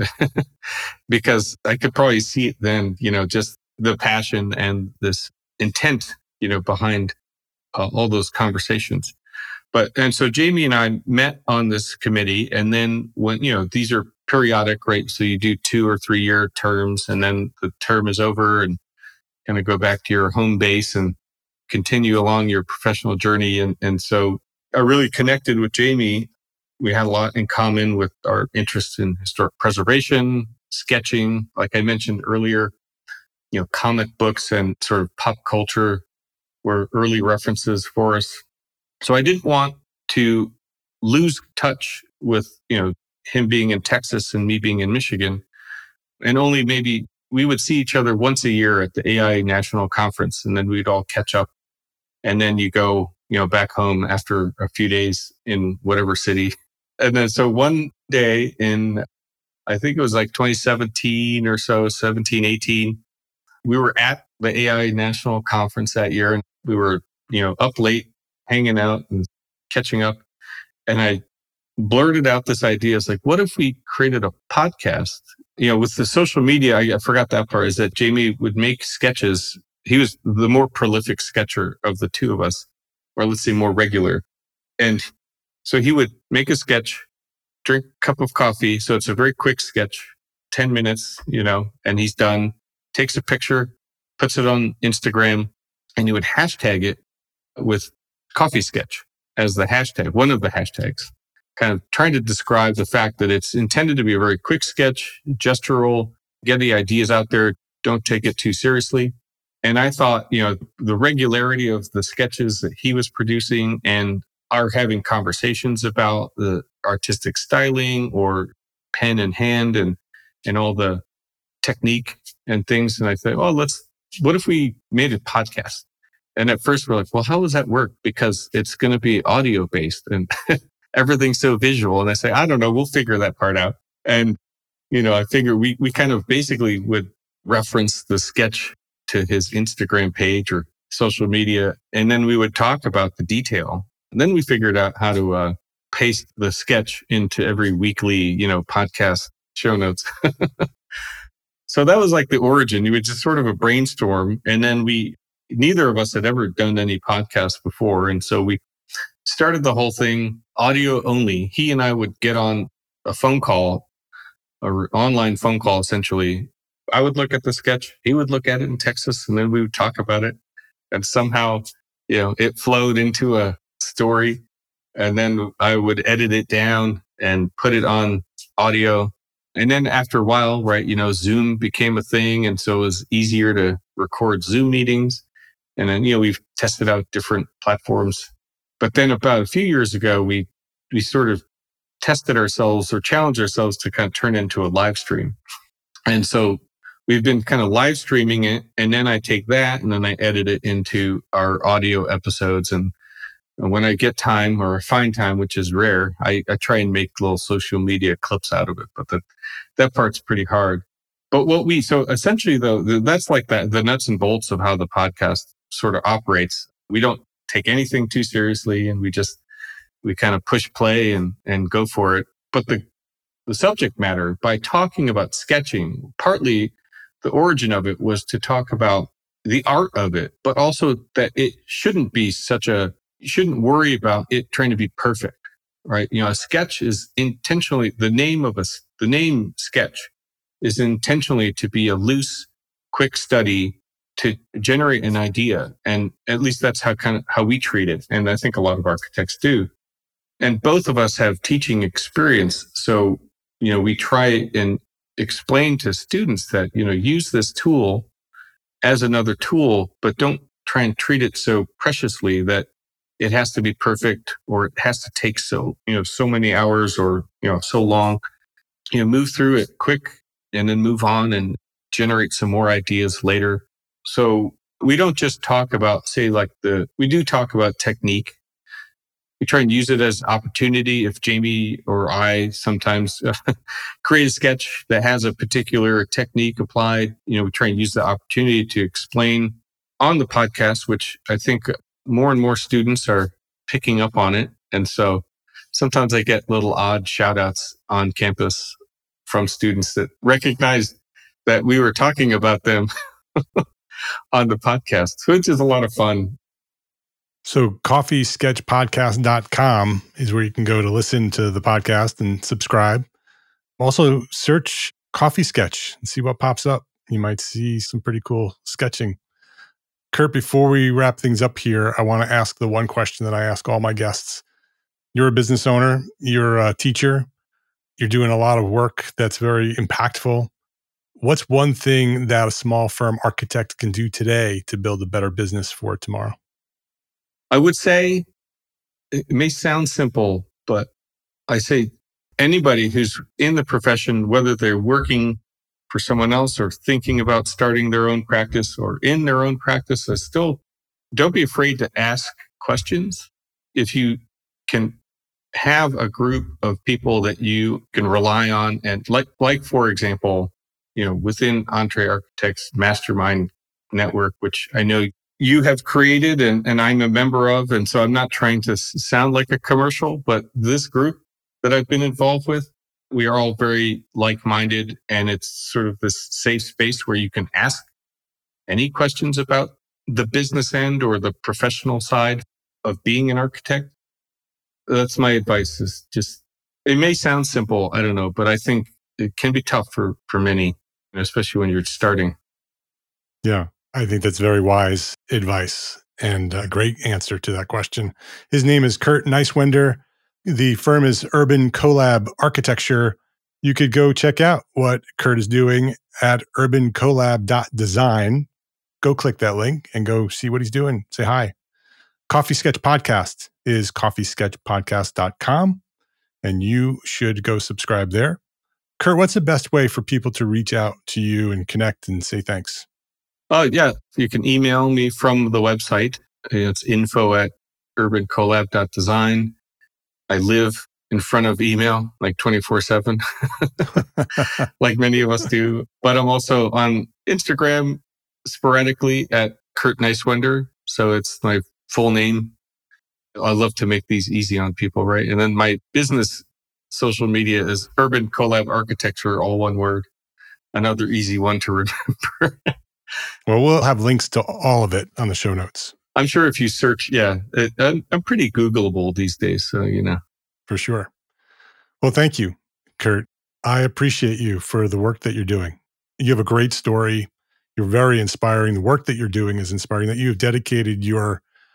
because I could probably see it then, you know, just the passion and this intent, you know, behind uh, all those conversations. But, and so Jamie and I met on this committee, and then when, you know, these are periodic, right? So you do two or three year terms, and then the term is over and kind of go back to your home base and continue along your professional journey. And, and so I really connected with Jamie. We had a lot in common with our interest in historic preservation, sketching, like I mentioned earlier, you know, comic books and sort of pop culture were early references for us. So I didn't want to lose touch with, you know, him being in Texas and me being in Michigan. And only maybe we would see each other once a year at the A I National Conference, and then we'd all catch up. And then you go, you know, back home after a few days in whatever city. And then so one day in, I think it was like twenty seventeen or so, seventeen, eighteen, we were at the A I National Conference that year, and we were, you know, up late, hanging out and catching up. And I blurted out this idea. It's like, what if we created a podcast? You know, with the social media, I, I forgot that part, is that Jamie would make sketches. He was the more prolific sketcher of the two of us, or let's say more regular. And so he would make a sketch, drink a cup of coffee. So it's a very quick sketch, ten minutes, you know, and he's done, takes a picture, puts it on Instagram, and he would hashtag it with coffee sketch as the hashtag, one of the hashtags, kind of trying to describe the fact that it's intended to be a very quick sketch, gestural, get the ideas out there, don't take it too seriously. And I thought, you know, the regularity of the sketches that he was producing and our having conversations about the artistic styling or pen in hand and, and all the technique and things. And I thought, well, let's, what if we made a podcast? And at first we're like, well, how does that work? Because it's going to be audio based and everything's so visual. And I say, I don't know, we'll figure that part out. And, you know, I figure we, we kind of basically would reference the sketch to his Instagram page or social media. And then we would talk about the detail. And then we figured out how to uh, paste the sketch into every weekly, you know, podcast show notes. So that was like the origin. You would just sort of a brainstorm. And then we, neither of us had ever done any podcasts before. And so we started the whole thing audio only. He and I would get on a phone call, an online phone call, essentially. I would look at the sketch. He would look at it in Texas, and then we would talk about it. And somehow You know, it flowed into a story, and then I would edit it down and put it on audio. And then after a while, right, you know, Zoom became a thing. And so it was easier to record Zoom meetings. And then, you know, we've tested out different platforms. But then about a few years ago, we we sort of tested ourselves or challenged ourselves to kind of turn into a live stream. And so we've been kind of live streaming it. And then I take that and then I edit it into our audio episodes. And when I get time or find time, which is rare, I, I try and make little social media clips out of it. But that, that part's pretty hard. But what we, so essentially though, that's like that, the nuts and bolts of how the podcast sort of operates. We don't take anything too seriously, and we just, we kind of push play and, and go for it. But the, the subject matter, by talking about sketching, partly the origin of it was to talk about the art of it, but also that it shouldn't be such a, you shouldn't worry about it trying to be perfect, right? You know, a sketch is intentionally, the name of a, the name sketch is intentionally to be a loose, quick study to generate an idea. And at least that's how kind of how we treat it. And I think a lot of architects do. And both of us have teaching experience. So, you know, we try and explain to students that, you know, use this tool as another tool, but don't try and treat it so preciously that it has to be perfect or it has to take so, you know, so many hours or, you know, so long. You know, move through it quick and then move on and generate some more ideas later. So we don't just talk about, say, like the, we do talk about technique. We try and use it as opportunity. If Jamie or I sometimes create a sketch that has a particular technique applied, you know, we try and use the opportunity to explain on the podcast, which I think more and more students are picking up on it. And so sometimes I get little odd shout outs on campus from students that recognize that we were talking about them on the podcast, which is a lot of fun. So coffee sketch podcast dot com is where you can go to listen to the podcast and subscribe. Also search Coffee Sketch and see what pops up. You might see some pretty cool sketching. Kurt, before we wrap things up here, I want to ask the one question that I ask all my guests. You're a business owner, you're a teacher, you're doing a lot of work that's very impactful. What's one thing that a small firm architect can do today to build a better business for tomorrow? I would say, it may sound simple, but I say anybody who's in the profession, whether they're working for someone else or thinking about starting their own practice or in their own practice, I still don't be afraid to ask questions. If you can have a group of people that you can rely on, and like, like for example, you know, within Entre Architects Mastermind Network, which I know you have created and, and I'm a member of. And so I'm not trying to sound like a commercial, but this group that I've been involved with, we are all very like-minded, and it's sort of this safe space where you can ask any questions about the business end or the professional side of being an architect. That's my advice, is just, it may sound simple, I don't know, but I think it can be tough for, for many, especially when you're starting. Yeah. I think that's very wise advice and a great answer to that question. His name is Kurt Neiswender. The firm is Urban Collab Architecture. You could go check out what Kurt is doing at urban collab dot design. Go click that link and go see what he's doing. Say hi. Coffee Sketch Podcast is coffee sketch podcast dot com, and you should go subscribe there. Kurt, what's the best way for people to reach out to you and connect and say thanks? Oh, yeah. You can email me from the website. It's info at urban collab dot design. I live in front of email like twenty-four seven, like many of us do. But I'm also on Instagram sporadically at Kurt Neiswender. So it's my full name. I love to make these easy on people, right? And then my business social media is Urban Collab Architecture, all one word. Another easy one to remember. Well, we'll have links to all of it on the show notes. I'm sure if you search, yeah, it, I'm, I'm pretty Googleable these days. So, you know. For sure. Well, thank you, Kurt. I appreciate you for the work that you're doing. You have a great story. You're very inspiring. The work that you're doing is inspiring, that you have dedicated your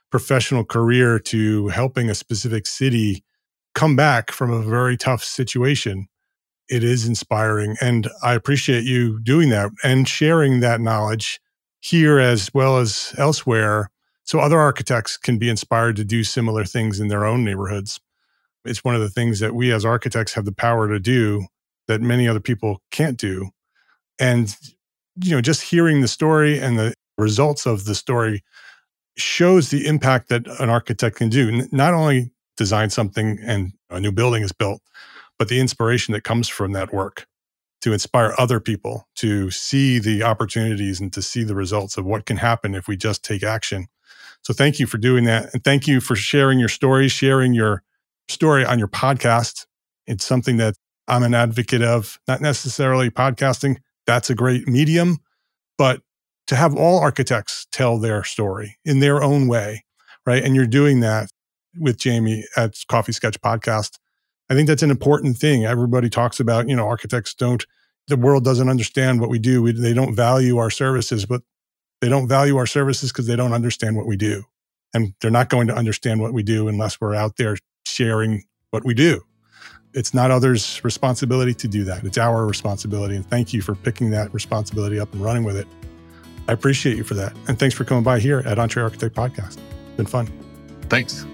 professional career to helping a specific city come back from a very tough situation. It is inspiring. And I appreciate you doing that and sharing that knowledge here as well as elsewhere so other architects can be inspired to do similar things in their own neighborhoods. It's one of the things that we as architects have the power to do that many other people can't do. And, you know, just hearing the story and the results of the story shows the impact that an architect can do. Not only design something and a new building is built, but the inspiration that comes from that work to inspire other people to see the opportunities and to see the results of what can happen if we just take action. So thank you for doing that. And thank you for sharing your story, sharing your story on your podcast. It's something that I'm an advocate of, not necessarily podcasting. That's a great medium, but to have all architects tell their story in their own way, right? And you're doing that with Jamie at Coffee Sketch Podcast. I think that's an important thing. Everybody talks about, you know, architects don't, the world doesn't understand what we do. We, they don't value our services, but they don't value our services because they don't understand what we do. And they're not going to understand what we do unless we're out there sharing what we do. It's not others' responsibility to do that. It's our responsibility. And thank you for picking that responsibility up and running with it. I appreciate you for that. And thanks for coming by here at Entre Architect Podcast. It's been fun. Thanks.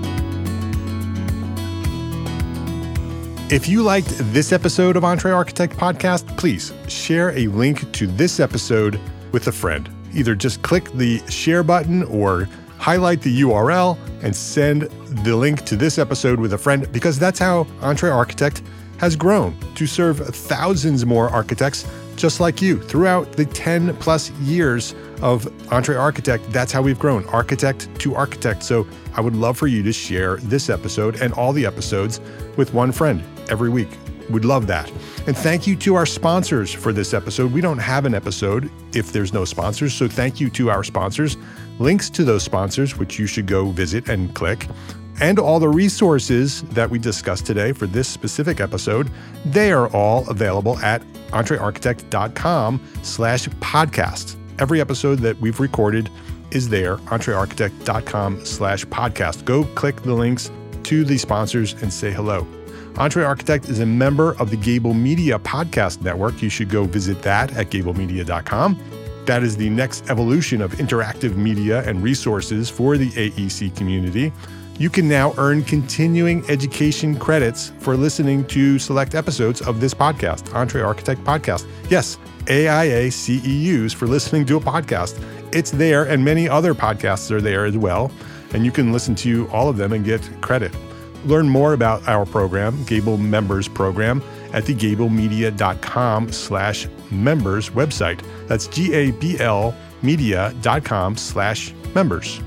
If you liked this episode of Entre Architect Podcast, please share a link to this episode with a friend. Either just click the share button or highlight the U R L and send the link to this episode with a friend, because that's how Entre Architect has grown to serve thousands more architects just like you throughout the ten plus years of Entre Architect. That's how we've grown, architect to architect. So I would love for you to share this episode and all the episodes with one friend every week. We'd love that. And thank you to our sponsors for this episode. We don't have an episode if there's no sponsors. So thank you to our sponsors. Links to those sponsors, which you should go visit and click, and all the resources that we discussed today for this specific episode, they are all available at entrearchitect.com slash podcast. Every episode that we've recorded is there, entrearchitect.com slash podcast. Go click the links to the sponsors and say hello. Entre Architect is a member of the Gable Media Podcast Network. You should go visit that at gable media dot com. That is the next evolution of interactive media and resources for the A E C community. You can now earn continuing education credits for listening to select episodes of this podcast, Entre Architect Podcast. Yes, A I A C E Us for listening to a podcast. It's there, and many other podcasts are there as well, and you can listen to all of them and get credit. Learn more about our program, Gable Members Program, at the gablemedia.com slash members website. That's G-A-B-L media.com slash members.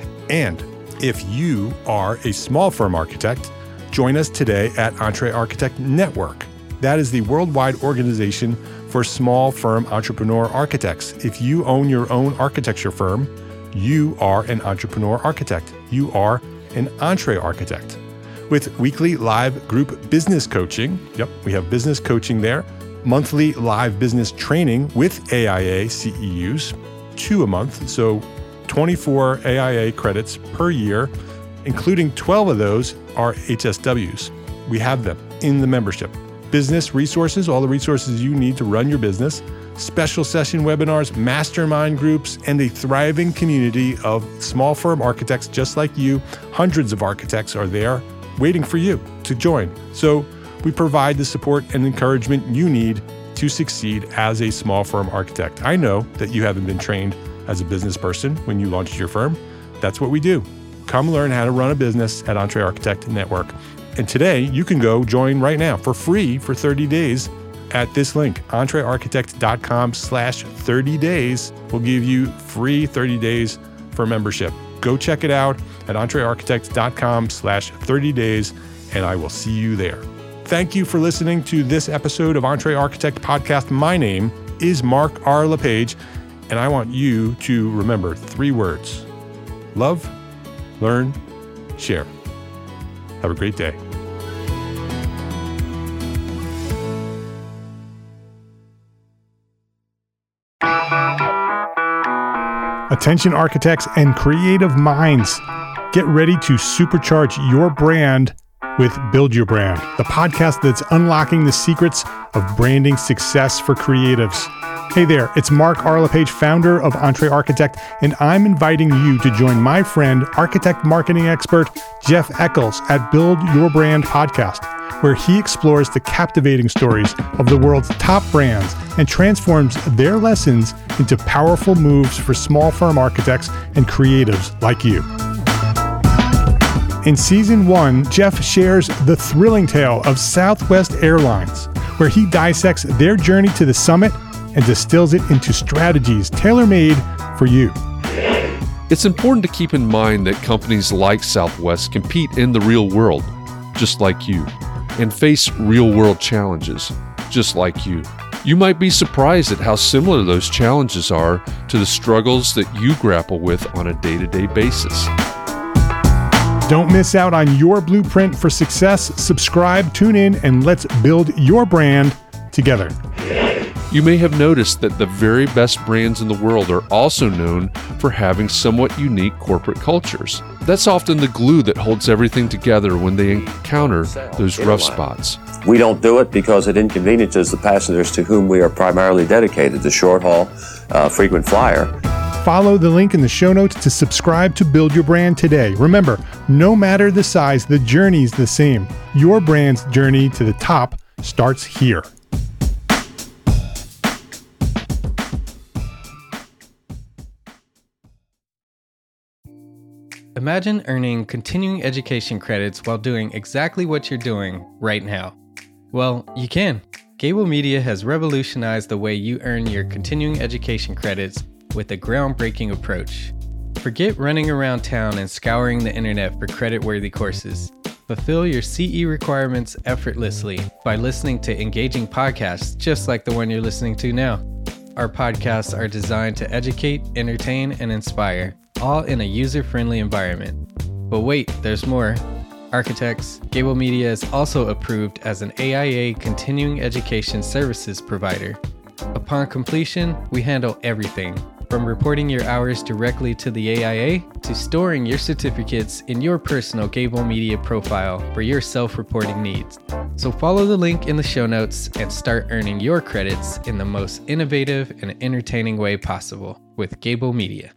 And if you are a small firm architect, join us today at Entre Architect Network. That is the worldwide organization for small firm entrepreneur architects. If you own your own architecture firm, you are an entrepreneur architect. You are an Entre Architect. With weekly live group business coaching, yep, we have business coaching there, monthly live business training with A I A C E Us, two a month, so twenty-four A I A credits per year, including twelve of those are H S Ws. We have them in the membership. Business resources, all the resources you need to run your business, special session webinars, mastermind groups, and a thriving community of small firm architects just like you. Hundreds of architects are there waiting for you to join. So we provide the support and encouragement you need to succeed as a small firm architect. I know that you haven't been trained as a business person when you launched your firm. That's what we do. Come learn how to run a business at Entre Architect Network. And today you can go join right now for free for thirty days at this link, entrearchitect.com slash 30 days will give you free thirty days for membership. Go check it out at entrearchitect.com slash 30 days, and I will see you there. Thank you for listening to this episode of Entre Architect Podcast. My name is Mark R. LePage, and I want you to remember three words: love, learn, share. Have a great day. Attention architects and creative minds, get ready to supercharge your brand with Build Your Brand, the podcast that's unlocking the secrets of branding success for creatives. Hey there, it's Mark Arlepage, founder of Entre Architect, and I'm inviting you to join my friend, architect marketing expert Jeff Eccles at Build Your Brand podcast, where he explores the captivating stories of the world's top brands and transforms their lessons into powerful moves for small firm architects and creatives like you. In season one, Jeff shares the thrilling tale of Southwest Airlines, where he dissects their journey to the summit and distills it into strategies tailor-made for you. It's important to keep in mind that companies like Southwest compete in the real world, just like you, and face real-world challenges, just like you. You might be surprised at how similar those challenges are to the struggles that you grapple with on a day-to-day basis. Don't miss out on your blueprint for success. Subscribe, tune in, and let's build your brand together. You may have noticed that the very best brands in the world are also known for having somewhat unique corporate cultures. That's often the glue that holds everything together when they encounter those rough spots. We don't do it because it inconveniences the passengers to whom we are primarily dedicated, the short haul, uh, frequent flyer. Follow the link in the show notes to subscribe to Build Your Brand today. Remember, no matter the size, the journey's the same. Your brand's journey to the top starts here. Imagine earning continuing education credits while doing exactly what you're doing right now. Well, you can. Gable Media has revolutionized the way you earn your continuing education credits with a groundbreaking approach. Forget running around town and scouring the internet for credit-worthy courses. Fulfill your C E requirements effortlessly by listening to engaging podcasts just like the one you're listening to now. Our podcasts are designed to educate, entertain, and inspire, all in a user-friendly environment. But wait, there's more. Architects, Gable Media is also approved as an A I A continuing education services provider. Upon completion, we handle everything, from reporting your hours directly to the A I A to storing your certificates in your personal Gable Media profile for your self-reporting needs. So follow the link in the show notes and start earning your credits in the most innovative and entertaining way possible with Gable Media.